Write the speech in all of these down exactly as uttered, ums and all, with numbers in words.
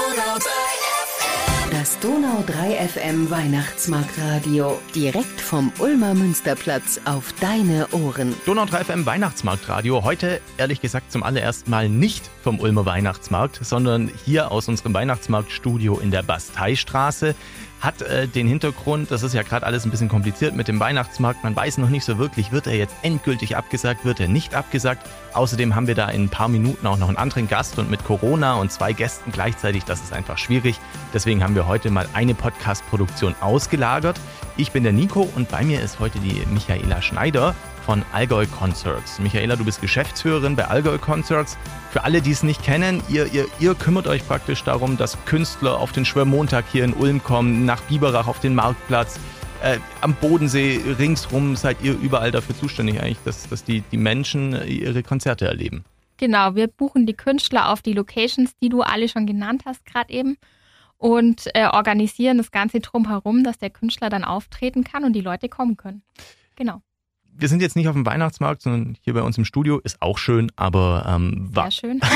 Das Donau drei F M Weihnachtsmarktradio. Direkt vom Ulmer Münsterplatz auf deine Ohren. Donau drei F M Weihnachtsmarktradio. Heute, ehrlich gesagt, zum allerersten Mal nicht vom Ulmer Weihnachtsmarkt, sondern hier aus unserem Weihnachtsmarktstudio in der Basteistraße. Hat äh, den Hintergrund, das ist ja gerade alles ein bisschen kompliziert mit dem Weihnachtsmarkt. Man weiß noch nicht so wirklich, wird er jetzt endgültig abgesagt, wird er nicht abgesagt. Außerdem haben wir da in ein paar Minuten auch noch einen anderen Gast und mit Corona und zwei Gästen gleichzeitig, das ist einfach schwierig. Deswegen haben wir heute mal eine Podcast-Produktion ausgelagert. Ich bin der Nico und bei mir ist heute die Michaela Schneider von Allgäu Concerts. Michaela, du bist Geschäftsführerin bei Allgäu Concerts. Für alle, die es nicht kennen, ihr, ihr, ihr kümmert euch praktisch darum, dass Künstler auf den Schwörmontag hier in Ulm kommen, nach Biberach auf den Marktplatz, äh, am Bodensee ringsrum seid ihr überall dafür zuständig eigentlich, dass, dass die, die Menschen ihre Konzerte erleben. Genau, wir buchen die Künstler auf die Locations, die du alle schon genannt hast gerade eben und äh, organisieren das Ganze drumherum, dass der Künstler dann auftreten kann und die Leute kommen können. Genau. Wir sind jetzt nicht auf dem Weihnachtsmarkt, sondern hier bei uns im Studio. Ist auch schön, aber ähm, war Sehr schön.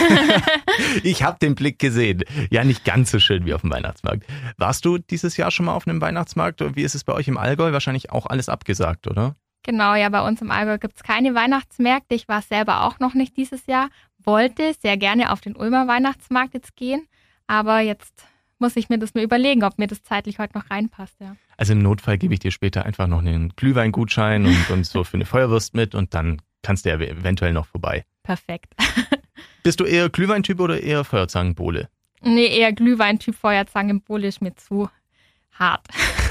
Ich habe den Blick gesehen. Ja, nicht ganz so schön wie auf dem Weihnachtsmarkt. Warst du dieses Jahr schon mal auf einem Weihnachtsmarkt? Wie ist es bei euch im Allgäu? Wahrscheinlich auch alles abgesagt, oder? Genau, ja, bei uns im Allgäu gibt es keine Weihnachtsmärkte. Ich war selber auch noch nicht dieses Jahr. Wollte sehr gerne auf den Ulmer Weihnachtsmarkt jetzt gehen, aber jetzt muss ich mir das mal überlegen, ob mir das zeitlich heute noch reinpasst, ja. Also im Notfall gebe ich dir später einfach noch einen Glühweingutschein und, und so für eine Feuerwurst mit und dann kannst du ja eventuell noch vorbei. Perfekt. Bist du eher Glühweintyp oder eher Feuerzangenbowle? Nee, eher Glühweintyp. Feuerzangenbowle ist mir zu hart.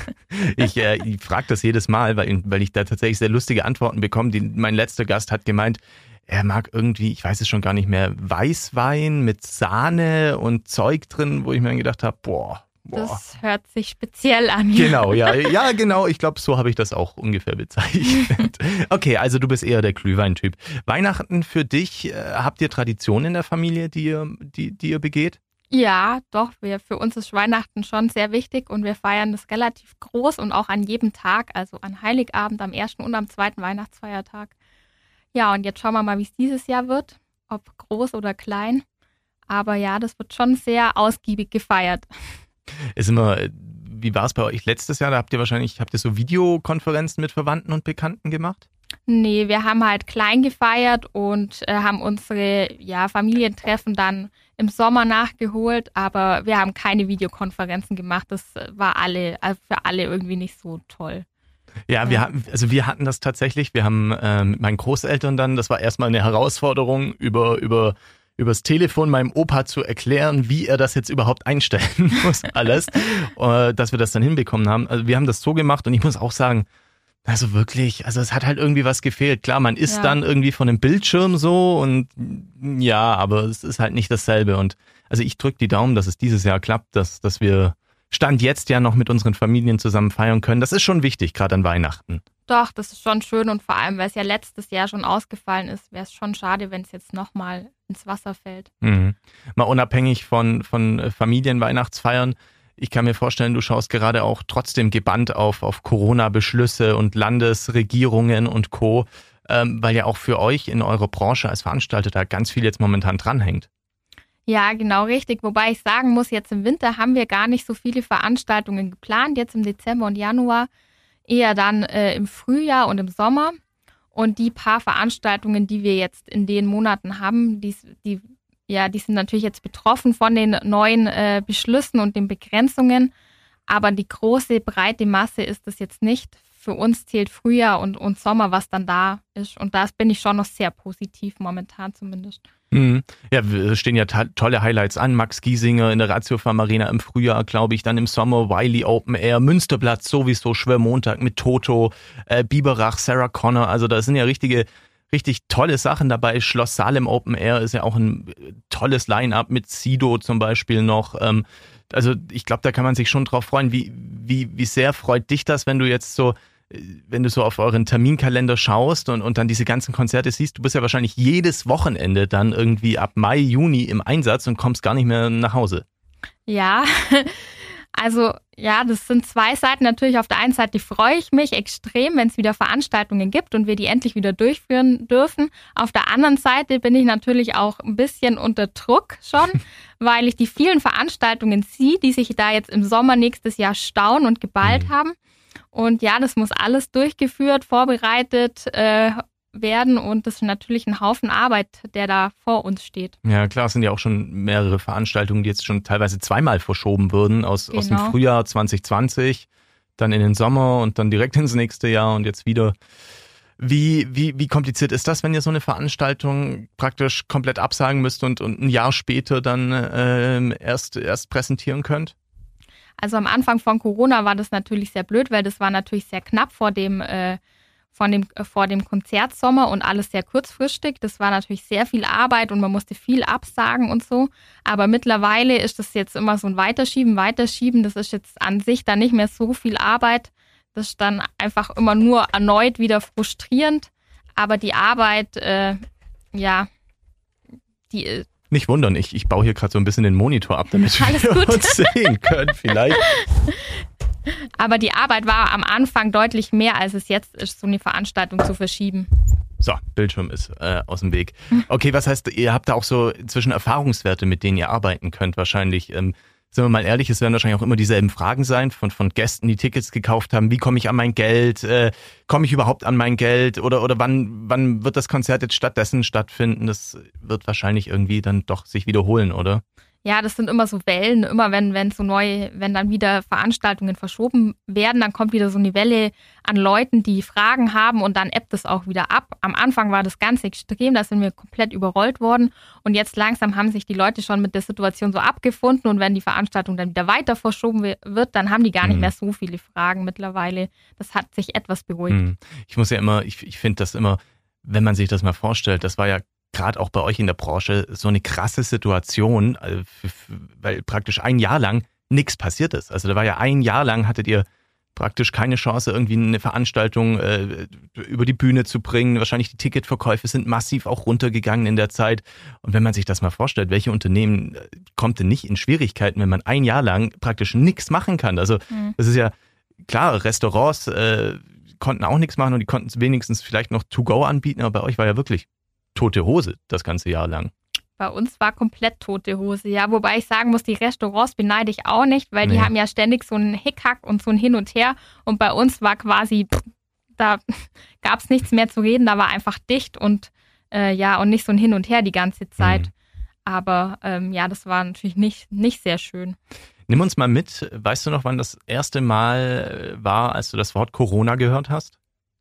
Ich, äh, ich frage das jedes Mal, weil, weil ich da tatsächlich sehr lustige Antworten bekomme. Die, mein letzter Gast hat gemeint, er mag irgendwie, ich weiß es schon gar nicht mehr, Weißwein mit Sahne und Zeug drin, wo ich mir dann gedacht habe, boah, boah. Das hört sich speziell an. Genau, ja, ja, genau. Ich glaube, so habe ich das auch ungefähr bezeichnet. Okay, also du bist eher der Glühweintyp. Weihnachten für dich, äh, habt ihr Traditionen in der Familie, die ihr, die, die ihr begeht? Ja, doch. Wir, für uns ist Weihnachten schon sehr wichtig und wir feiern das relativ groß und auch an jedem Tag, also an Heiligabend, am ersten und am zweiten Weihnachtsfeiertag. Ja, und jetzt schauen wir mal, wie es dieses Jahr wird, ob groß oder klein. Aber ja, das wird schon sehr ausgiebig gefeiert. Ist immer, wie war es bei euch letztes Jahr? Da habt ihr wahrscheinlich, habt ihr so Videokonferenzen mit Verwandten und Bekannten gemacht? Nee, wir haben halt klein gefeiert und äh, haben unsere ja, Familientreffen dann im Sommer nachgeholt, aber wir haben keine Videokonferenzen gemacht. Das war alle, also für alle irgendwie nicht so toll. Ja, wir hatten, also wir hatten das tatsächlich. Wir haben äh, mit meinen Großeltern dann, das war erstmal eine Herausforderung, über, über, übers Telefon meinem Opa zu erklären, wie er das jetzt überhaupt einstellen muss, alles, äh, dass wir das dann hinbekommen haben. Also wir haben das so gemacht und ich muss auch sagen, also wirklich, also es hat halt irgendwie was gefehlt. Klar, man ist Ja. dann irgendwie von dem Bildschirm so und ja, aber es ist halt nicht dasselbe. Und also ich drücke die Daumen, dass es dieses Jahr klappt, dass, dass wir Stand jetzt ja noch mit unseren Familien zusammen feiern können. Das ist schon wichtig, gerade an Weihnachten. Doch, das ist schon schön und vor allem, weil es ja letztes Jahr schon ausgefallen ist, wäre es schon schade, wenn es jetzt nochmal ins Wasser fällt. Mhm. Mal unabhängig von, von Familienweihnachtsfeiern, ich kann mir vorstellen, du schaust gerade auch trotzdem gebannt auf, auf Corona-Beschlüsse und Landesregierungen und Co., ähm, weil ja auch für euch in eurer Branche als Veranstalter da ganz viel jetzt momentan dranhängt. Ja, genau richtig. Wobei ich sagen muss, jetzt im Winter haben wir gar nicht so viele Veranstaltungen geplant, jetzt im Dezember und Januar, eher dann äh, im Frühjahr und im Sommer. Und die paar Veranstaltungen, die wir jetzt in den Monaten haben, die, die, ja, die sind natürlich jetzt betroffen von den neuen äh, Beschlüssen und den Begrenzungen. Aber die große, breite Masse ist das jetzt nicht. Für uns zählt Frühjahr und, und Sommer, was dann da ist. Und da bin ich schon noch sehr positiv, momentan zumindest. Mhm. Ja, es stehen ja ta- tolle Highlights an. Max Giesinger in der Ratio Farm Arena im Frühjahr, glaube ich, dann im Sommer Wiley Open Air, Münsterplatz sowieso, Schwörmontag mit Toto, äh, Biberach, Sarah Connor. Also da sind ja richtige, richtig tolle Sachen dabei. Schloss Salem Open Air ist ja auch ein tolles Line-Up mit Sido zum Beispiel noch. Ähm, also ich glaube, da kann man sich schon drauf freuen. Wie, wie, wie sehr freut dich das, wenn du jetzt so wenn du so auf euren Terminkalender schaust und, und dann diese ganzen Konzerte siehst, du bist ja wahrscheinlich jedes Wochenende dann irgendwie ab Mai, Juni im Einsatz und kommst gar nicht mehr nach Hause. Ja, also Ja, das sind zwei Seiten. Natürlich auf der einen Seite freue ich mich extrem, wenn es wieder Veranstaltungen gibt und wir die endlich wieder durchführen dürfen. Auf der anderen Seite bin ich natürlich auch ein bisschen unter Druck schon, weil ich die vielen Veranstaltungen sehe, die sich da jetzt im Sommer nächstes Jahr stauen und geballt mhm. haben. Und ja, das muss alles durchgeführt, vorbereitet äh, werden und das ist natürlich ein Haufen Arbeit, der da vor uns steht. Ja klar, es sind ja auch schon mehrere Veranstaltungen, die jetzt schon teilweise zweimal verschoben wurden, aus, genau. aus dem Frühjahr zwanzig zwanzig, dann in den Sommer und dann direkt ins nächste Jahr und jetzt wieder. Wie, wie, wie kompliziert ist das, wenn ihr so eine Veranstaltung praktisch komplett absagen müsst und, und ein Jahr später dann äh, erst, erst präsentieren könnt? Also am Anfang von Corona war das natürlich sehr blöd, weil das war natürlich sehr knapp vor dem äh, Von dem, vor dem Konzertsommer und alles sehr kurzfristig. Das war natürlich sehr viel Arbeit und man musste viel absagen und so. Aber mittlerweile ist das jetzt immer so ein Weiterschieben, Weiterschieben. Das ist jetzt an sich dann nicht mehr so viel Arbeit. Das ist dann einfach immer nur erneut wieder frustrierend. Aber die Arbeit, äh, ja, die... Nicht wundern, ich, ich baue hier gerade so ein bisschen den Monitor ab, damit wir uns sehen können vielleicht. Aber die Arbeit war am Anfang deutlich mehr, als es jetzt ist, so eine Veranstaltung zu verschieben. So, Bildschirm ist äh, aus dem Weg. Okay, was heißt, ihr habt da auch so inzwischen Erfahrungswerte, mit denen ihr arbeiten könnt wahrscheinlich. Ähm, sind wir mal ehrlich, es werden wahrscheinlich auch immer dieselben Fragen sein von, von Gästen, die Tickets gekauft haben. Wie komme ich an mein Geld? Äh, komme ich überhaupt an mein Geld? Oder, oder wann, wann wird das Konzert jetzt stattdessen stattfinden? Das wird wahrscheinlich irgendwie dann doch sich wiederholen, oder? Ja, das sind immer so Wellen. Immer wenn, wenn so neu, wenn dann wieder Veranstaltungen verschoben werden, dann kommt wieder so eine Welle an Leuten, die Fragen haben und dann ebbt es auch wieder ab. Am Anfang war das ganz extrem, da sind wir komplett überrollt worden und jetzt langsam haben sich die Leute schon mit der Situation so abgefunden und wenn die Veranstaltung dann wieder weiter verschoben wird, dann haben die gar nicht mehr so viele Fragen mittlerweile. Das hat sich etwas beruhigt. Ich muss ja immer, ich, ich finde das immer, wenn man sich das mal vorstellt, das war ja gerade auch bei euch in der Branche so eine krasse Situation, weil praktisch ein Jahr lang nichts passiert ist. Also da war ja ein Jahr lang, hattet ihr praktisch keine Chance, irgendwie eine Veranstaltung äh, über die Bühne zu bringen. Wahrscheinlich die Ticketverkäufe sind massiv auch runtergegangen in der Zeit. Und wenn man sich das mal vorstellt, welche Unternehmen kommt denn nicht in Schwierigkeiten, wenn man ein Jahr lang praktisch nichts machen kann? Also mhm. das ist ja klar, Restaurants äh, konnten auch nichts machen und die konnten wenigstens vielleicht noch To-Go anbieten, aber bei euch war ja wirklich tote Hose das ganze Jahr lang. Bei uns war komplett tote Hose, ja. Wobei ich sagen muss, die Restaurants beneide ich auch nicht, weil nee. die haben ja ständig so einen Hickhack und so ein Hin und Her. Und bei uns war quasi, da gab es nichts mehr zu reden, da war einfach dicht und äh, ja, und nicht so ein Hin und Her die ganze Zeit. Mhm. Aber ähm, ja, das war natürlich nicht, nicht sehr schön. Nimm uns mal mit, weißt du noch, wann das erste Mal war, als du das Wort Corona gehört hast?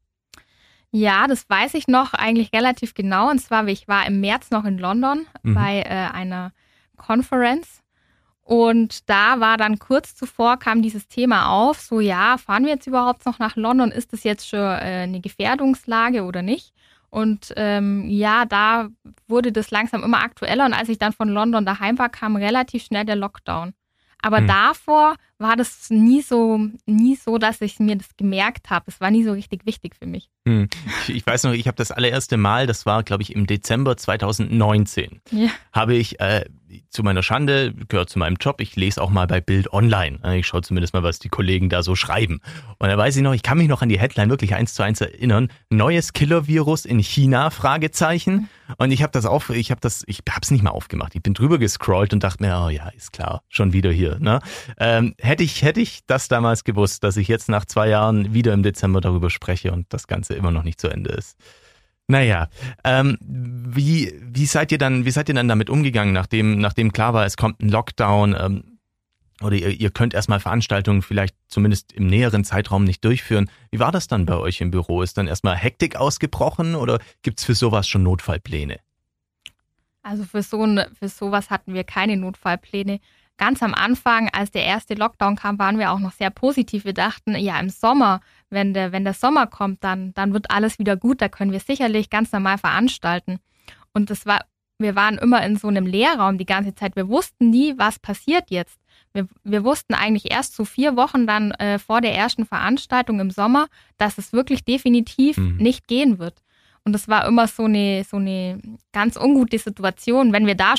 Ja, das weiß ich noch eigentlich relativ genau. Und zwar, ich war im März noch in London mhm. bei äh, einer Conference. Und da war dann kurz zuvor, kam dieses Thema auf, so ja, fahren wir jetzt überhaupt noch nach London? Ist das jetzt schon äh, eine Gefährdungslage oder nicht? Und ähm, ja, da wurde das langsam immer aktueller. Und als ich dann von London daheim war, kam relativ schnell der Lockdown. Aber hm. davor war das nie so, nie so, dass ich mir das gemerkt habe. Es war nie so richtig wichtig für mich. Hm. Ich, ich weiß noch, ich habe das allererste Mal, das war, glaube ich, im Dezember zwanzig neunzehn, ja. habe ich äh, zu meiner Schande, gehört zu meinem Job, ich lese auch mal bei Bild Online. Ich schaue zumindest mal, was die Kollegen da so schreiben. Und da weiß ich noch, ich kann mich noch an die Headline wirklich eins zu eins erinnern. Neues Killer-Virus in China, Fragezeichen. Und ich habe das auch, ich habe das, ich habe es nicht mal aufgemacht. Ich bin drüber gescrollt und dachte mir, oh ja, ist klar, schon wieder hier. Ne? Ähm, hätte ich, hätte ich das damals gewusst, dass ich jetzt nach zwei Jahren wieder im Dezember darüber spreche und das Ganze immer noch nicht zu Ende ist. Naja, ähm, wie, wie seid ihr dann, wie seid ihr dann damit umgegangen, nachdem, nachdem klar war, es kommt ein Lockdown, ähm, oder ihr, ihr könnt erstmal Veranstaltungen vielleicht zumindest im näheren Zeitraum nicht durchführen. Wie war das dann bei euch im Büro? Ist dann erstmal Hektik ausgebrochen oder gibt's für sowas schon Notfallpläne? Also für so ein, für sowas hatten wir keine Notfallpläne. Ganz am Anfang, als der erste Lockdown kam, waren wir auch noch sehr positiv. Wir dachten, ja, im Sommer, wenn der, wenn der Sommer kommt, dann, dann wird alles wieder gut. Da können wir sicherlich ganz normal veranstalten. Und das war, wir waren immer in so einem Leerraum die ganze Zeit. Wir wussten nie, was passiert jetzt. Wir, wir wussten eigentlich erst so vier Wochen dann äh, vor der ersten Veranstaltung im Sommer, dass es wirklich definitiv mhm. nicht gehen wird. Und das war immer so eine, so eine ganz ungute Situation. Wenn wir da schon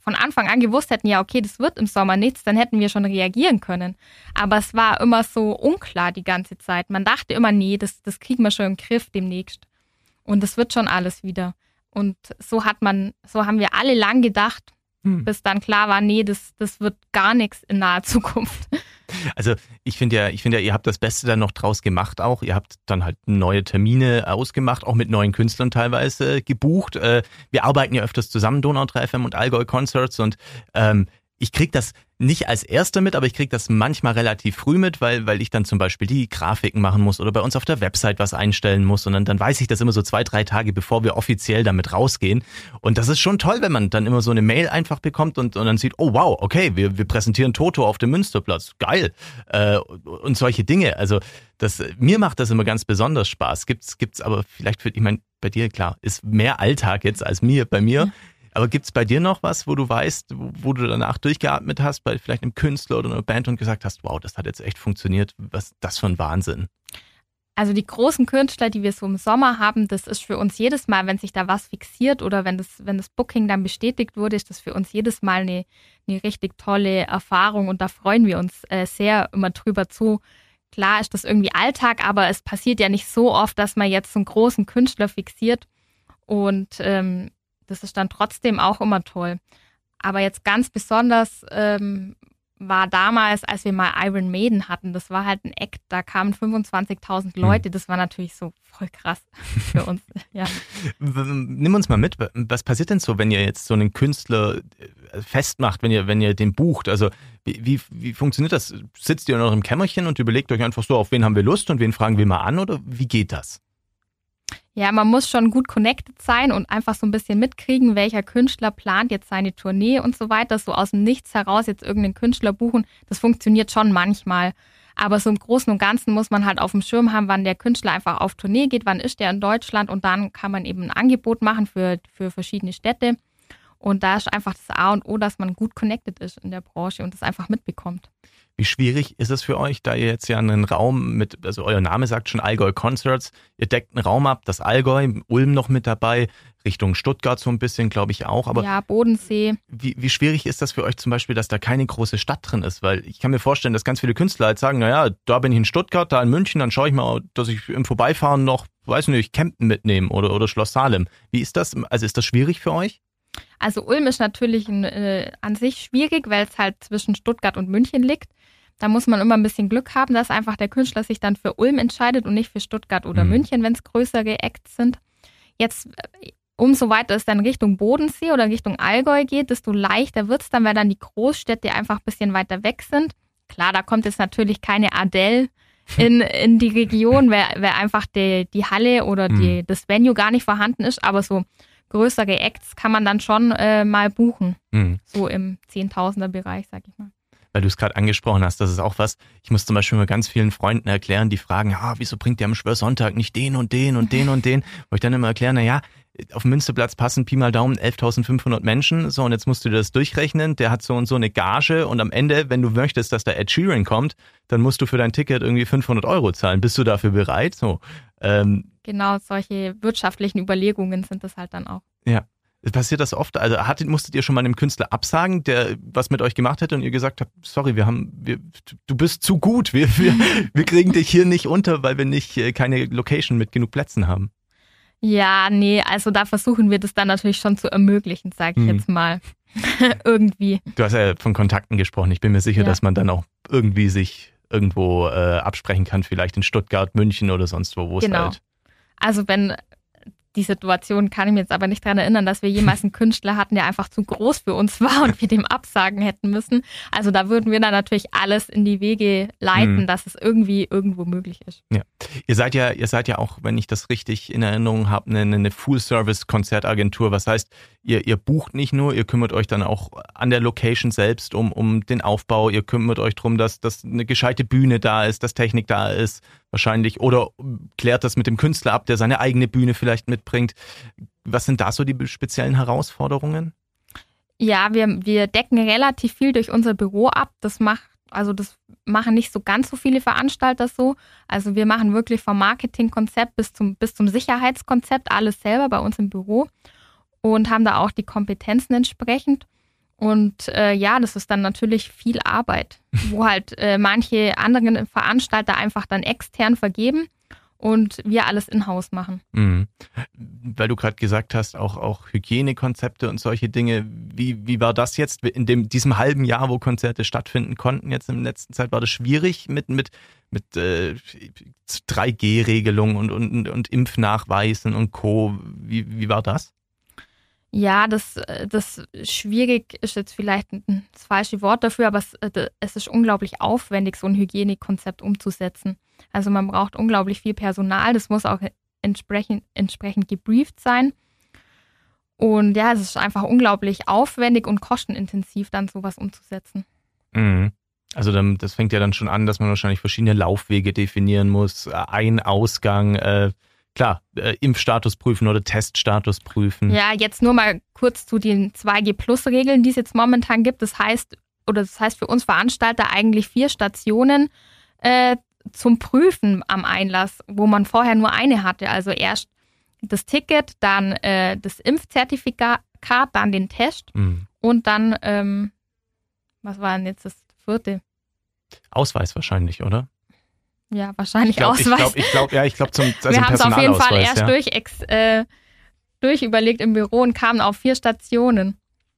von Anfang an gewusst hätten, ja okay, das wird im Sommer nichts, dann hätten wir schon reagieren können. Aber es war immer so unklar die ganze Zeit. Man dachte immer, nee, das, das kriegen wir schon im Griff demnächst. Und das wird schon alles wieder. Und so hat man, so haben wir alle lang gedacht, hm. bis dann klar war, nee, das, das wird gar nichts in naher Zukunft. Also ich finde ja, ich finde ja, ihr habt das Beste dann noch draus gemacht auch. Ihr habt dann halt neue Termine ausgemacht, auch mit neuen Künstlern teilweise gebucht. Wir arbeiten ja öfters zusammen, Donau drei F M und Allgäu Concerts, und ähm, ich kriege das nicht als Erster mit, aber ich kriege das manchmal relativ früh mit, weil weil ich dann zum Beispiel die Grafiken machen muss oder bei uns auf der Website was einstellen muss, und dann, dann weiß ich das immer so zwei, drei Tage, bevor wir offiziell damit rausgehen. Und das ist schon toll, wenn man dann immer so eine Mail einfach bekommt und, und dann sieht, oh wow, okay, wir, wir präsentieren Toto auf dem Münsterplatz, geil, äh, und solche Dinge. Also das, mir macht das immer ganz besonders Spaß. Gibt's gibt's aber vielleicht für, ich meine, bei dir, klar, ist mehr Alltag jetzt als mir, bei mir. Aber gibt's bei dir noch was, wo du weißt, wo, wo du danach durchgeatmet hast, bei vielleicht einem Künstler oder einer Band und gesagt hast, wow, das hat jetzt echt funktioniert, was das für ein Wahnsinn? Also die großen Künstler, die wir so im Sommer haben, das ist für uns jedes Mal, wenn sich da was fixiert oder wenn das, wenn das Booking dann bestätigt wurde, ist das für uns jedes Mal eine, eine richtig tolle Erfahrung, und da freuen wir uns äh, sehr immer drüber zu. Klar ist das irgendwie Alltag, aber es passiert ja nicht so oft, dass man jetzt so einen großen Künstler fixiert, und ähm, das ist dann trotzdem auch immer toll. Aber jetzt ganz besonders ähm, war damals, als wir mal Iron Maiden hatten, das war halt ein Act, da kamen fünfundzwanzigtausend Leute, das war natürlich so voll krass für uns. Ja. Nimm uns mal mit, was passiert denn so, wenn ihr jetzt so einen Künstler festmacht, wenn ihr, wenn ihr den bucht? Also wie, wie, wie funktioniert das? Sitzt ihr in eurem Kämmerchen und überlegt euch einfach so, auf wen haben wir Lust und wen fragen wir mal an, oder wie geht das? Ja, man muss schon gut connected sein und einfach so ein bisschen mitkriegen, welcher Künstler plant jetzt seine Tournee und so weiter. So aus dem Nichts heraus jetzt irgendeinen Künstler buchen, das funktioniert schon manchmal. Aber so im Großen und Ganzen muss man halt auf dem Schirm haben, wann der Künstler einfach auf Tournee geht, wann ist der in Deutschland, und dann kann man eben ein Angebot machen für, für verschiedene Städte. Und da ist einfach das A und O, dass man gut connected ist in der Branche und das einfach mitbekommt. Wie schwierig ist es für euch, da ihr jetzt ja einen Raum mit, also euer Name sagt schon Allgäu Concerts, ihr deckt einen Raum ab, das Allgäu, Ulm noch mit dabei, Richtung Stuttgart so ein bisschen, glaube ich auch. Aber ja, Bodensee. Wie, wie schwierig ist das für euch zum Beispiel, dass da keine große Stadt drin ist? Weil ich kann mir vorstellen, dass ganz viele Künstler halt sagen, naja, da bin ich in Stuttgart, da in München, dann schaue ich mal, dass ich im Vorbeifahren noch, weiß nicht, Kempten mitnehme oder, oder Schloss Salem. Wie ist das? Also ist das schwierig für euch? Also Ulm ist natürlich äh, an sich schwierig, weil es halt zwischen Stuttgart und München liegt. Da muss man immer ein bisschen Glück haben, dass einfach der Künstler sich dann für Ulm entscheidet und nicht für Stuttgart oder mhm. München, wenn es größere Acts sind. Jetzt, umso weiter es dann Richtung Bodensee oder Richtung Allgäu geht, desto leichter wird es dann, weil dann die Großstädte einfach ein bisschen weiter weg sind. Klar, da kommt jetzt natürlich keine Adele in, in die Region, weil, weil einfach die, die Halle oder die, mhm. das Venue gar nicht vorhanden ist, aber so größere Acts kann man dann schon äh, mal buchen. Mhm. So im Zehntausender-Bereich, sag ich mal. Weil du es gerade angesprochen hast, das ist auch was, ich muss zum Beispiel mal ganz vielen Freunden erklären, die fragen, ja, wieso bringt ihr am Schwörsonntag nicht den und den und den und den? Wo ich dann immer erkläre, na ja, auf dem Münsterplatz passen Pi mal Daumen elftausendfünfhundert Menschen, so, und jetzt musst du dir das durchrechnen, der hat so und so eine Gage, und am Ende, wenn du möchtest, dass da Ed Sheeran kommt, dann musst du für dein Ticket irgendwie fünfhundert Euro zahlen. Bist du dafür bereit? So, ähm, genau, solche wirtschaftlichen Überlegungen sind das halt dann auch. Ja. Passiert das oft? Also hattet, musstet ihr schon mal einem Künstler absagen, der was mit euch gemacht hätte und ihr gesagt habt, sorry, wir haben, wir, du bist zu gut, wir, wir, wir kriegen dich hier nicht unter, weil wir nicht keine Location mit genug Plätzen haben? Ja, nee, also da versuchen wir das dann natürlich schon zu ermöglichen, sage ich hm. jetzt mal. Irgendwie. Du hast ja von Kontakten gesprochen. Ich bin mir sicher, ja. dass man dann auch irgendwie sich irgendwo äh, absprechen kann, vielleicht in Stuttgart, München oder sonst wo, wo es genau. halt. Also wenn die Situation kann ich mir jetzt aber nicht daran erinnern, dass wir jemals einen Künstler hatten, der einfach zu groß für uns war und wir dem absagen hätten müssen. Also da würden wir dann natürlich alles in die Wege leiten, mhm. dass es irgendwie irgendwo möglich ist. Ja. Ihr seid ja, ihr seid ja auch, wenn ich das richtig in Erinnerung habe, eine, eine Full-Service-Konzertagentur. Was heißt, ihr, ihr bucht nicht nur, ihr kümmert euch dann auch an der Location selbst um, um den Aufbau. Ihr kümmert euch darum, dass, dass eine gescheite Bühne da ist, dass Technik da ist, wahrscheinlich. Oder klärt das mit dem Künstler ab, der seine eigene Bühne vielleicht mitbringt. Was sind da so die speziellen Herausforderungen? Ja, wir, wir decken relativ viel durch unser Büro ab. Das macht, also das machen nicht so ganz so viele Veranstalter so. Also wir machen wirklich vom Marketingkonzept bis zum, bis zum Sicherheitskonzept alles selber bei uns im Büro und haben da auch die Kompetenzen entsprechend. Und äh, ja, das ist dann natürlich viel Arbeit, wo halt äh, manche anderen Veranstalter einfach dann extern vergeben und wir alles in-house machen. Mhm. Weil du gerade gesagt hast, auch, auch Hygienekonzepte und solche Dinge. Wie, wie war das jetzt in dem, diesem halben Jahr, wo Konzerte stattfinden konnten? Jetzt in der letzten Zeit war das schwierig mit, mit, mit äh, drei G Regelungen und, und, und Impfnachweisen und Co. Wie, wie war das? Ja, das, das schwierig ist jetzt vielleicht das falsche Wort dafür, aber es, es ist unglaublich aufwendig, so ein Hygienekonzept umzusetzen. Also man braucht unglaublich viel Personal, das muss auch entsprechend, entsprechend gebrieft sein. Und ja, es ist einfach unglaublich aufwendig und kostenintensiv, dann sowas umzusetzen. Mhm. Also dann, das fängt ja dann schon an, dass man wahrscheinlich verschiedene Laufwege definieren muss, Ein-, Ausgang, äh, Klar, äh, Impfstatus prüfen oder Teststatus prüfen. Ja, jetzt nur mal kurz zu den zwei G Plus Regeln, die es jetzt momentan gibt. Das heißt, oder das heißt für uns Veranstalter eigentlich vier Stationen äh, zum Prüfen am Einlass, wo man vorher nur eine hatte. Also erst das Ticket, dann äh, das Impfzertifikat, dann den Test mhm. und dann, ähm, was war denn jetzt das vierte? Ausweis wahrscheinlich, oder? Ja, wahrscheinlich ich glaub, Ausweis. Ich glaube, ich glaub, ja, ich glaube zum also Wir haben es auf jeden Fall erst ja. durch, ex, äh, durchüberlegt im Büro und kamen auf vier Stationen.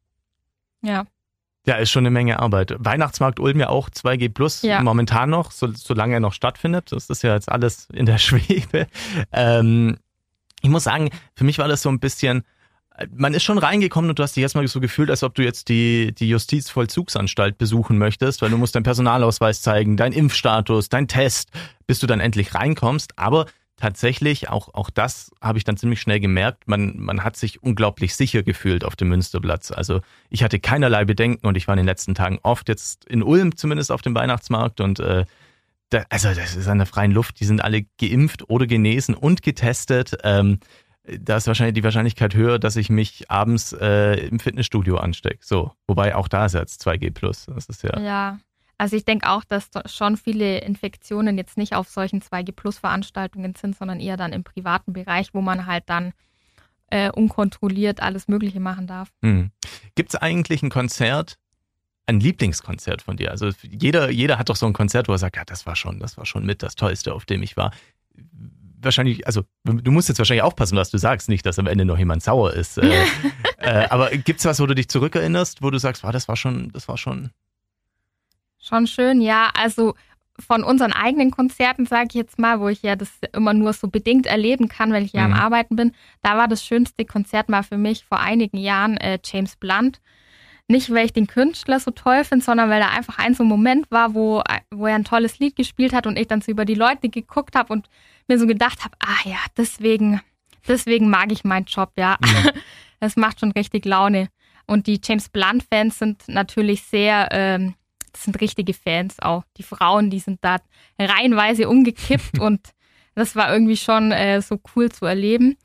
Ja. Ja, ist schon eine Menge Arbeit. Weihnachtsmarkt Ulm ja auch zwei G Plus ja. momentan noch, so, solange er noch stattfindet. Das ist ja jetzt alles in der Schwebe. Ähm, ich muss sagen, für mich war das so ein bisschen, man ist schon reingekommen und du hast dich erstmal so gefühlt, als ob du jetzt die, die Justizvollzugsanstalt besuchen möchtest, weil du musst deinen Personalausweis zeigen, deinen Impfstatus, deinen Test, bis du dann endlich reinkommst. Aber tatsächlich, auch, auch das habe ich dann ziemlich schnell gemerkt, man, man hat sich unglaublich sicher gefühlt auf dem Münsterplatz. Also ich hatte keinerlei Bedenken und ich war in den letzten Tagen oft jetzt in Ulm zumindest auf dem Weihnachtsmarkt und äh, da, also das ist an der freien Luft, die sind alle geimpft oder genesen und getestet. Ähm, Da ist wahrscheinlich die Wahrscheinlichkeit höher, dass ich mich abends äh, im Fitnessstudio anstecke. So, wobei auch da ist jetzt zwei G Plus. Das ist ja. Ja, also ich denke auch, dass schon viele Infektionen jetzt nicht auf solchen zwei G Plus Veranstaltungen sind, sondern eher dann im privaten Bereich, wo man halt dann äh, unkontrolliert alles Mögliche machen darf. Hm. Gibt es eigentlich ein Konzert, ein Lieblingskonzert von dir? Also jeder, jeder hat doch so ein Konzert, wo er sagt, ja, das war schon, das war schon mit das Tollste, auf dem ich war. Wahrscheinlich, also du musst jetzt wahrscheinlich aufpassen, was du sagst, nicht, dass am Ende noch jemand sauer ist. Äh, äh, aber gibt's was, wo du dich zurückerinnerst, wo du sagst, wow, das war schon, das war schon. Schon schön, ja. Also von unseren eigenen Konzerten, sage ich jetzt mal, wo ich ja das immer nur so bedingt erleben kann, weil ich ja mhm. am Arbeiten bin, da war das schönste Konzert mal für mich vor einigen Jahren äh, James Blunt. Nicht, weil ich den Künstler so toll finde, sondern weil da einfach ein so ein Moment war, wo, wo er ein tolles Lied gespielt hat und ich dann so über die Leute geguckt habe und mir so gedacht habe, ah ja, deswegen, deswegen mag ich meinen Job, ja. Mhm. Das macht schon richtig Laune. Und die James Blunt-Fans sind natürlich sehr, ähm, das sind richtige Fans auch. Die Frauen, die sind da reihenweise umgekippt und das war irgendwie schon äh, so cool zu erleben.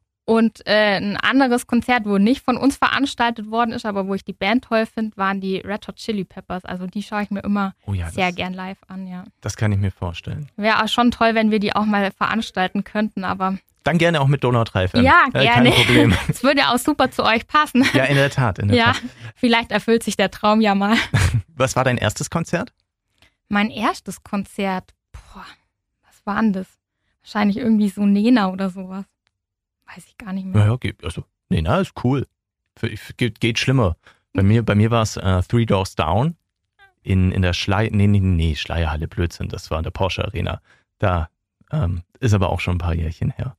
Und äh, ein anderes Konzert, wo nicht von uns veranstaltet worden ist, aber wo ich die Band toll finde, waren die Red Hot Chili Peppers. Also die schaue ich mir immer oh ja, sehr das, gern live an, ja. Das kann ich mir vorstellen. Wäre auch schon toll, wenn wir die auch mal veranstalten könnten, aber... Dann gerne auch mit Donau drei F M. Ja, gerne. Kein Problem. Das würde auch super zu euch passen. Ja, in der Tat. In der ja, Tat. Vielleicht erfüllt sich der Traum ja mal. Was war dein erstes Konzert? Mein erstes Konzert? Boah, was war denn das? Wahrscheinlich irgendwie so Nena oder sowas. Weiß ich gar nicht mehr. Naja, also, nee, na, ist cool. Für, geht, geht schlimmer. Bei mir, bei mir war es uh, Three Doors Down in, in der Schlei, nee, nee, nee, Schleierhalle, Blödsinn, das war in der Porsche Arena. Da ähm, ist aber auch schon ein paar Jährchen her.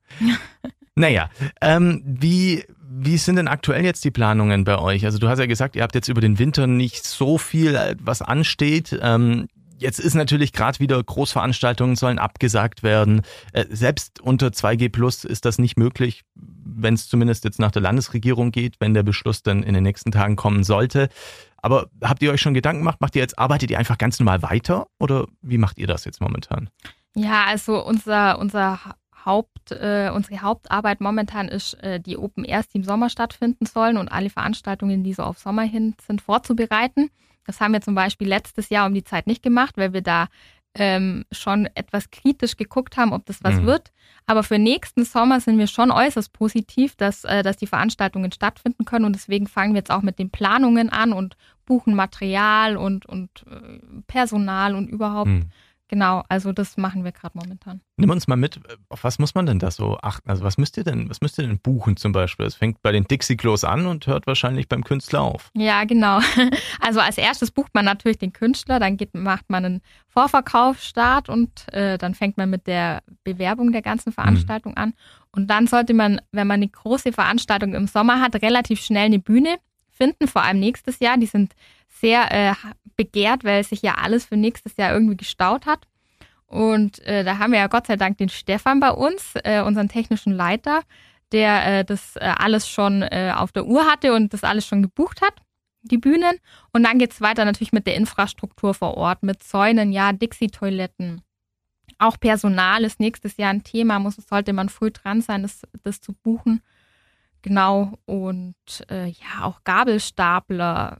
Naja, ähm, wie, wie sind denn aktuell jetzt die Planungen bei euch? Also du hast ja gesagt, ihr habt jetzt über den Winter nicht so viel, was ansteht. Ähm, Jetzt ist natürlich gerade wieder, Großveranstaltungen sollen abgesagt werden. Äh, selbst unter zwei G Plus ist das nicht möglich, wenn es zumindest jetzt nach der Landesregierung geht, wenn der Beschluss dann in den nächsten Tagen kommen sollte. Aber habt ihr euch schon Gedanken gemacht? Macht ihr jetzt, arbeitet ihr einfach ganz normal weiter oder wie macht ihr das jetzt momentan? Ja, also unser, unser Haupt, äh, unsere Hauptarbeit momentan ist, äh, die Open Airs, die im Sommer stattfinden sollen und alle Veranstaltungen, die so auf Sommer hin sind, vorzubereiten. Das haben wir zum Beispiel letztes Jahr um die Zeit nicht gemacht, weil wir da ähm, schon etwas kritisch geguckt haben, ob das was Mhm. wird. Aber für nächsten Sommer sind wir schon äußerst positiv, dass, äh, dass die Veranstaltungen stattfinden können. Und deswegen fangen wir jetzt auch mit den Planungen an und buchen Material und, und äh, Personal und überhaupt. Hm. Genau, also das machen wir gerade momentan. Nimm uns mal mit, auf was muss man denn da so achten? Also was müsst ihr denn, was müsst ihr denn buchen zum Beispiel? Es fängt bei den Dixie-Klos an und hört wahrscheinlich beim Künstler auf. Ja, genau. Also als erstes bucht man natürlich den Künstler, dann geht, macht man einen Vorverkaufsstart und äh, dann fängt man mit der Bewerbung der ganzen Veranstaltung an. Und dann sollte man, wenn man eine große Veranstaltung im Sommer hat, relativ schnell eine Bühne finden, vor allem nächstes Jahr. Die sind sehr äh, begehrt, weil sich ja alles für nächstes Jahr irgendwie gestaut hat. Und äh, da haben wir ja Gott sei Dank den Stefan bei uns, äh, unseren technischen Leiter, der äh, das äh, alles schon äh, auf der Uhr hatte und das alles schon gebucht hat, die Bühnen. Und dann geht's weiter natürlich mit der Infrastruktur vor Ort, mit Zäunen, ja, Dixie-Toiletten. Auch Personal ist nächstes Jahr ein Thema, muss, sollte man früh dran sein, das, das zu buchen. Genau, und äh, ja, auch Gabelstapler,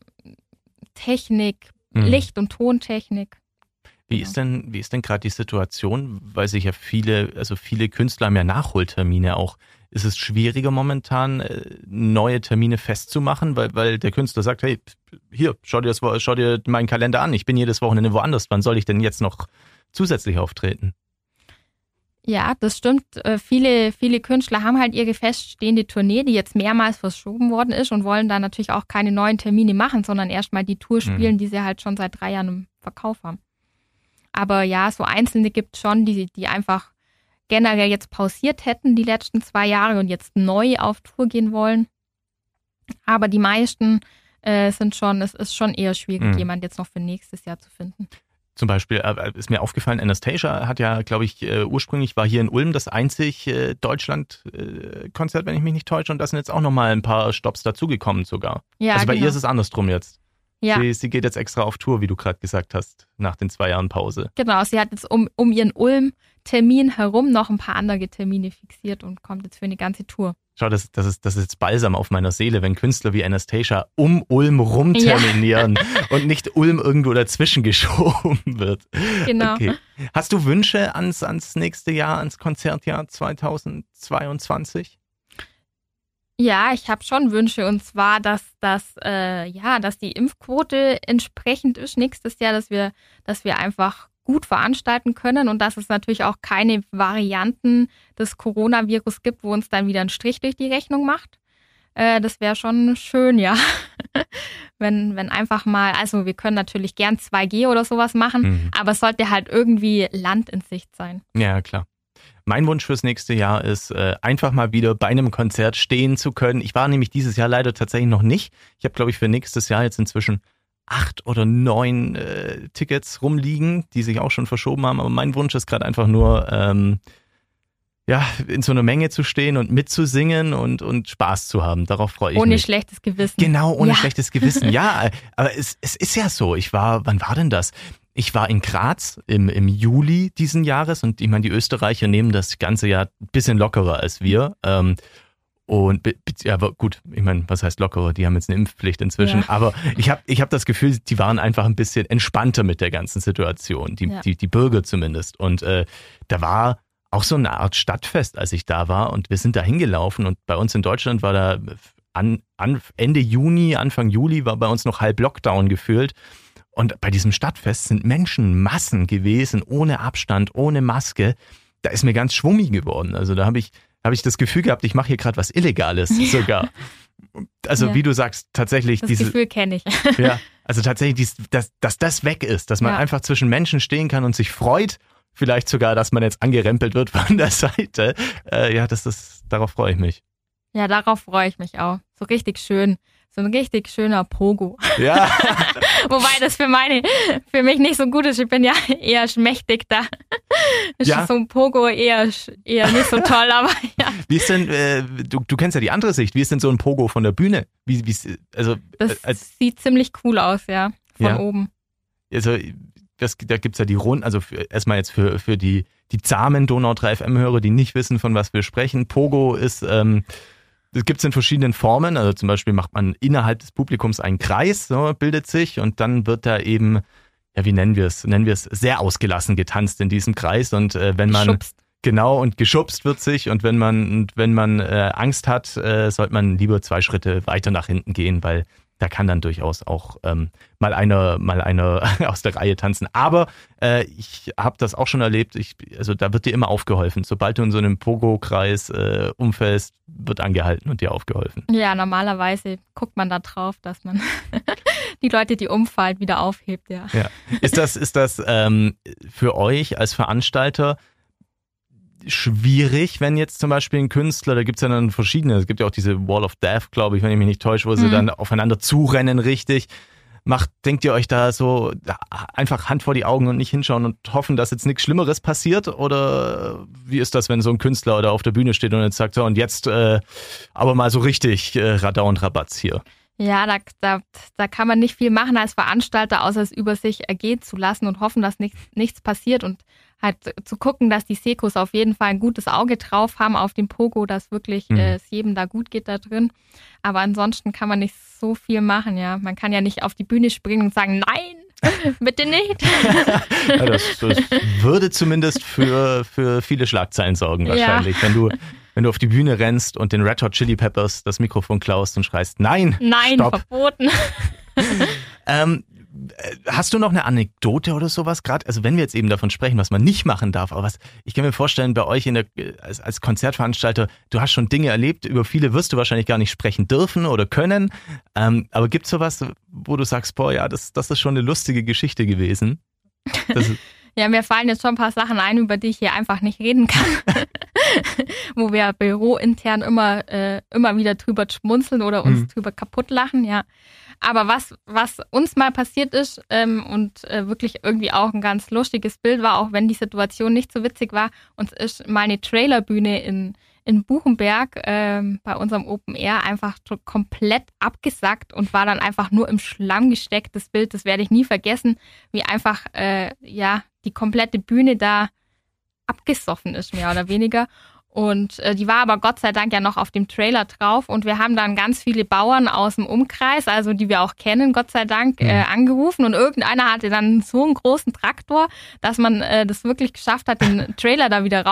Technik, Mhm. Licht- und Tontechnik. Wie Genau. ist denn, wie ist denn gerade die Situation? Weil sich ja viele, also viele Künstler haben ja Nachholtermine auch. Ist es schwieriger momentan, äh, neue Termine festzumachen, weil, weil der Künstler sagt, hey, hier, schau dir das, Wo- schau dir meinen Kalender an, ich bin jedes Wochenende woanders, wann soll ich denn jetzt noch zusätzlich auftreten? Ja, das stimmt. Äh, Viele, viele Künstler haben halt ihre feststehende Tournee, die jetzt mehrmals verschoben worden ist und wollen da natürlich auch keine neuen Termine machen, sondern erstmal die Tour spielen, Mhm. die sie halt schon seit drei Jahren im Verkauf haben. Aber ja, so Einzelne gibt es schon, die, die einfach generell jetzt pausiert hätten die letzten zwei Jahre und jetzt neu auf Tour gehen wollen. Aber die meisten äh, sind schon, es ist schon eher schwierig, Mhm. jemand jetzt noch für nächstes Jahr zu finden. Zum Beispiel äh, ist mir aufgefallen, Anastasia hat ja, glaube ich, äh, ursprünglich war hier in Ulm das einzig äh, Deutschland-Konzert, wenn ich mich nicht täusche, und da sind jetzt auch nochmal ein paar Stops dazugekommen sogar. Ja, also bei genau. ihr ist es andersrum jetzt. Ja. Sie, sie geht jetzt extra auf Tour, wie du gerade gesagt hast, nach den zwei Jahren Pause. Genau, sie hat jetzt um, um ihren Ulm-Termin herum noch ein paar andere Termine fixiert und kommt jetzt für eine ganze Tour. Schau, das, das, ist, das ist jetzt Balsam auf meiner Seele, wenn Künstler wie Anastasia um Ulm rum terminieren und nicht Ulm irgendwo dazwischen geschoben wird. Genau. Okay. Hast du Wünsche ans, ans nächste Jahr, ans Konzertjahr zweitausendzweiundzwanzig? Ja, ich habe schon Wünsche und zwar, dass, dass, äh, ja, dass die Impfquote entsprechend ist nächstes Jahr, dass wir, dass wir einfach gut veranstalten können und dass es natürlich auch keine Varianten des Coronavirus gibt, wo uns dann wieder ein Strich durch die Rechnung macht. Äh, das wäre schon schön, ja. wenn, wenn einfach mal, also wir können natürlich gern zwei G oder sowas machen, Mhm. aber es sollte halt irgendwie Land in Sicht sein. Ja, klar. Mein Wunsch fürs nächste Jahr ist, äh, einfach mal wieder bei einem Konzert stehen zu können. Ich war nämlich dieses Jahr leider tatsächlich noch nicht. Ich habe, glaube ich, für nächstes Jahr jetzt inzwischen acht oder neun äh, Tickets rumliegen, die sich auch schon verschoben haben. Aber mein Wunsch ist gerade einfach nur, ähm, ja, in so einer Menge zu stehen und mitzusingen und, und Spaß zu haben. Darauf freue ich Ohne mich. schlechtes Gewissen. Genau, ohne Ja. schlechtes Gewissen. Ja, aber es, es ist ja so. Ich war, wann war denn das? Ich war in Graz im, im Juli diesen Jahres und ich meine, die Österreicher nehmen das ganze Jahr ein bisschen lockerer als wir. Ähm, und be- be- ja, aber gut, ich meine, was heißt lockerer? Die haben jetzt eine Impfpflicht inzwischen. Ja. Aber ich habe ich hab das Gefühl, die waren einfach ein bisschen entspannter mit der ganzen Situation. Die, Ja. die, die Bürger zumindest. Und äh, da war auch so eine Art Stadtfest, als ich da war. Und wir sind da hingelaufen und bei uns in Deutschland war da an, an Ende Juni, Anfang Juli war bei uns noch halb Lockdown gefühlt. Und bei diesem Stadtfest sind Menschenmassen gewesen, ohne Abstand, ohne Maske. Da ist mir ganz schwummig geworden. Also da habe ich, hab ich das Gefühl gehabt, ich mache hier gerade was Illegales sogar. Also Ja. wie du sagst, tatsächlich Das diese, Gefühl kenne ich. ja, also tatsächlich, dies, dass, dass das weg ist, dass man Ja. einfach zwischen Menschen stehen kann und sich freut, vielleicht sogar, dass man jetzt angerempelt wird von der Seite. Äh, ja, das ist, darauf freue ich mich. Ja, darauf freue ich mich auch. So richtig schön. So ein richtig schöner Pogo. Ja, Wobei das für meine, für mich nicht so gut ist. Ich bin ja eher schmächtig da. Ist Ja. so ein Pogo eher, eher nicht so toll, aber ja. wie ist denn, äh, du, du kennst ja die andere Sicht, wie ist denn so ein Pogo von der Bühne? Wie, wie ist, also, Das äh, als, sieht ziemlich cool aus, ja. Von Ja. oben. also das, da gibt's ja die Runden, also für, erstmal jetzt für, für die, die zahmen Donau drei F M-Hörer, die nicht wissen, von was wir sprechen. Pogo ist, ähm, das gibt's in verschiedenen Formen, also zum Beispiel macht man innerhalb des Publikums einen Kreis, so, bildet sich und dann wird da eben ja, wie nennen wir es? Nennen wir es sehr ausgelassen getanzt in diesem Kreis und äh, wenn man Geschubst. Genau, und geschubst wird sich und wenn man und wenn man äh, Angst hat, äh, sollte man lieber zwei Schritte weiter nach hinten gehen, weil da kann dann durchaus auch ähm, mal einer mal einer aus der Reihe tanzen. Aber äh, ich habe das auch schon erlebt, ich, also da wird dir immer aufgeholfen. Sobald du in so einem Pogo-Kreis äh, umfällst, wird angehalten und dir aufgeholfen. Ja, normalerweise guckt man da drauf, dass man die Leute, die umfallen, wieder aufhebt, ja. Ja. Ist das, ist das ähm, für euch als Veranstalter schwierig, wenn jetzt zum Beispiel ein Künstler, da gibt es ja dann verschiedene, es gibt ja auch diese Wall of Death, glaube ich, wenn ich mich nicht täusche, wo sie mhm. dann aufeinander zurennen richtig. Macht, denkt ihr euch da so einfach Hand vor die Augen und nicht hinschauen und hoffen, dass jetzt nichts Schlimmeres passiert? Oder wie ist das, wenn so ein Künstler oder auf der Bühne steht und jetzt sagt, so und jetzt äh, aber mal so richtig äh, Radau und Rabatz hier? Ja, da, da, da kann man nicht viel machen als Veranstalter, außer es über sich ergehen zu lassen und hoffen, dass nichts, nichts passiert und halt zu gucken, dass die Sekos auf jeden Fall ein gutes Auge drauf haben auf dem Pogo, dass wirklich mhm. äh, es jedem da gut geht da drin. Aber ansonsten kann man nicht so viel machen, ja. Man kann ja nicht auf die Bühne springen und sagen, nein, bitte nicht. Ja, das, das würde zumindest für, für viele Schlagzeilen sorgen wahrscheinlich, ja. wenn du wenn du auf die Bühne rennst und den Red Hot Chili Peppers das Mikrofon klaust und schreist, nein, nein, stopp. Verboten. ähm, Hast du noch eine Anekdote oder sowas gerade? Also wenn wir jetzt eben davon sprechen, was man nicht machen darf, aber was ich kann mir vorstellen, bei euch in der, als, als Konzertveranstalter, du hast schon Dinge erlebt, über viele wirst du wahrscheinlich gar nicht sprechen dürfen oder können. Ähm, aber gibt es sowas, wo du sagst, boah, ja, das, das ist schon eine lustige Geschichte gewesen? Das ja, mir fallen jetzt schon ein paar Sachen ein, über die ich hier einfach nicht reden kann. Wo wir bürointern immer, äh, immer wieder drüber schmunzeln oder uns hm. drüber kaputt lachen, ja. Aber was, was uns mal passiert ist ähm, und äh, wirklich irgendwie auch ein ganz lustiges Bild war, auch wenn die Situation nicht so witzig war, uns ist mal eine Trailerbühne in, in Buchenberg ähm, bei unserem Open Air einfach komplett abgesackt und war dann einfach nur im Schlamm gesteckt. Das Bild, das werde ich nie vergessen, wie einfach äh, ja die komplette Bühne da abgesoffen ist, mehr oder weniger. Und äh, die war aber Gott sei Dank ja noch auf dem Trailer drauf und wir haben dann ganz viele Bauern aus dem Umkreis, also die wir auch kennen, Gott sei Dank, äh, angerufen und irgendeiner hatte dann so einen großen Traktor, dass man äh, das wirklich geschafft hat, den Trailer da wieder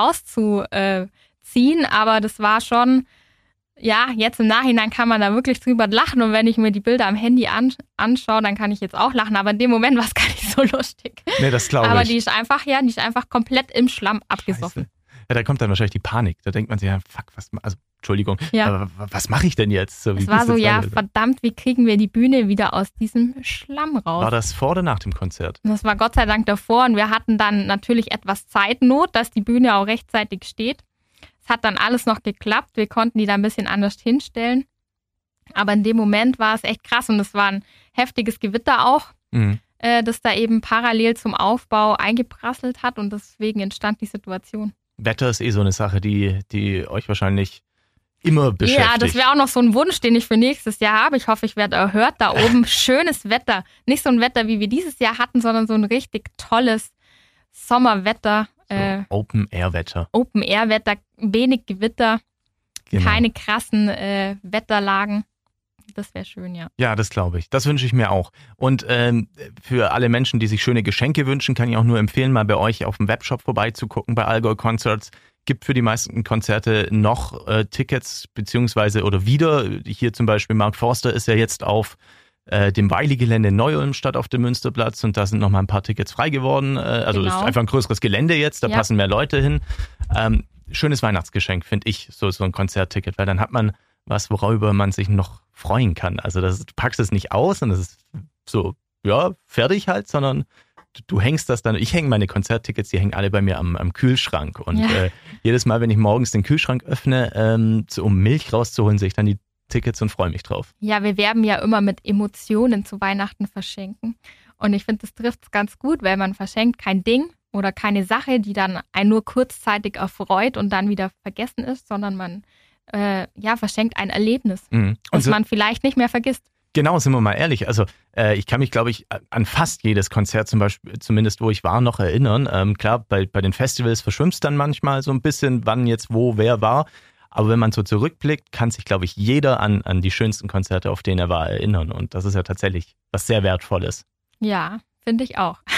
rauszuziehen, aber das war schon, ja, jetzt im Nachhinein kann man da wirklich drüber lachen und wenn ich mir die Bilder am Handy an, anschaue, dann kann ich jetzt auch lachen, aber in dem Moment war es gar nicht so lustig. Nee, das glaube ich. Aber die ist einfach, ja, die ist einfach komplett im Schlamm abgesoffen. Scheiße. Ja, da kommt dann wahrscheinlich die Panik. Da denkt man sich, ja, fuck, was, also, Entschuldigung, ja. aber was mache ich denn jetzt? So, wie es war so, ja, rein? verdammt, wie kriegen wir die Bühne wieder aus diesem Schlamm raus? War das vor oder nach dem Konzert? Das war Gott sei Dank davor und wir hatten dann natürlich etwas Zeitnot, dass die Bühne auch rechtzeitig steht. Es hat dann alles noch geklappt, wir konnten die da ein bisschen anders hinstellen. Aber in dem Moment war es echt krass und es war ein heftiges Gewitter auch, mhm. äh, das da eben parallel zum Aufbau eingeprasselt hat und deswegen entstand die Situation. Wetter ist eh so eine Sache, die, die euch wahrscheinlich immer beschäftigt. Ja, das wäre auch noch so ein Wunsch, den ich für nächstes Jahr habe. Ich hoffe, ich werde erhört. Da oben schönes Wetter. Nicht so ein Wetter, wie wir dieses Jahr hatten, sondern so ein richtig tolles Sommerwetter. So, äh, Open-Air-Wetter. Open-Air-Wetter, wenig Gewitter, genau. Keine krassen äh, Wetterlagen. Das wäre schön, ja. Ja, das glaube ich. Das wünsche ich mir auch. Und ähm, für alle Menschen, die sich schöne Geschenke wünschen, kann ich auch nur empfehlen, mal bei euch auf dem Webshop vorbeizugucken bei Allgäu Concerts. Gibt für die meisten Konzerte noch äh, Tickets, beziehungsweise oder wieder. Hier zum Beispiel Mark Forster ist ja jetzt auf äh, dem Weili-Gelände in Neu-Ulm statt auf dem Münsterplatz und da sind noch mal ein paar Tickets frei geworden. Äh, also genau. Ist einfach ein größeres Gelände jetzt, da ja. passen mehr Leute hin. Ähm, schönes Weihnachtsgeschenk, finde ich, so, so ein Konzertticket, weil dann hat man was, worüber man sich noch freuen kann. Also das, du packst es nicht aus und es ist so, ja, fertig halt, sondern du, du hängst das dann, ich hänge meine Konzerttickets, die hängen alle bei mir am, am Kühlschrank und ja. äh, jedes Mal, wenn ich morgens den Kühlschrank öffne, ähm, so, um Milch rauszuholen, sehe ich dann die Tickets und freue mich drauf. Ja, wir werben ja immer mit Emotionen zu Weihnachten verschenken und ich finde, das trifft es ganz gut, weil man verschenkt kein Ding oder keine Sache, die dann einen nur kurzzeitig erfreut und dann wieder vergessen ist, sondern man Äh, ja, verschenkt ein Erlebnis, mhm. das so, man vielleicht nicht mehr vergisst. Genau, sind wir mal ehrlich. Also äh, ich kann mich, glaube ich, an fast jedes Konzert zum Beispiel, zumindest wo ich war, noch erinnern. Ähm, klar, bei, bei den Festivals verschwimmst dann manchmal so ein bisschen, wann jetzt wo wer war. Aber wenn man so zurückblickt, kann sich, glaube ich, jeder an, an die schönsten Konzerte, auf denen er war, erinnern. Und das ist ja tatsächlich was sehr Wertvolles. Ja, finde ich auch.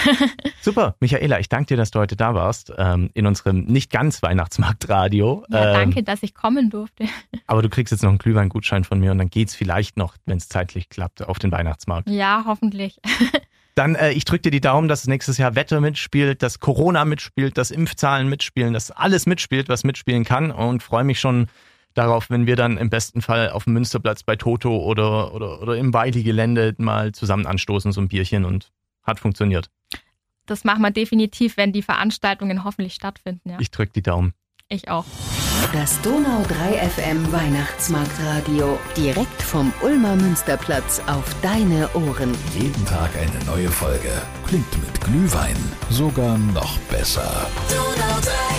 Super, Michaela, ich danke dir, dass du heute da warst, ähm, in unserem nicht ganz Weihnachtsmarktradio. Ja, danke, ähm, dass ich kommen durfte. Aber du kriegst jetzt noch einen Glühweingutschein von mir und dann geht's vielleicht noch, wenn es zeitlich klappt, auf den Weihnachtsmarkt. Ja, hoffentlich. Dann, äh, ich drücke dir die Daumen, dass nächstes Jahr Wetter mitspielt, dass Corona mitspielt, dass Impfzahlen mitspielen, dass alles mitspielt, was mitspielen kann und freue mich schon darauf, wenn wir dann im besten Fall auf dem Münsterplatz bei Toto oder, oder, oder im Weili-Gelände mal zusammen anstoßen, so ein Bierchen, und hat funktioniert. Das machen wir definitiv, wenn die Veranstaltungen hoffentlich stattfinden. Ja. Ich drücke die Daumen. Ich auch. Das Donau drei F M Weihnachtsmarktradio. Direkt vom Ulmer Münsterplatz auf deine Ohren. Jeden Tag eine neue Folge. Klingt mit Glühwein sogar noch besser. Donau drei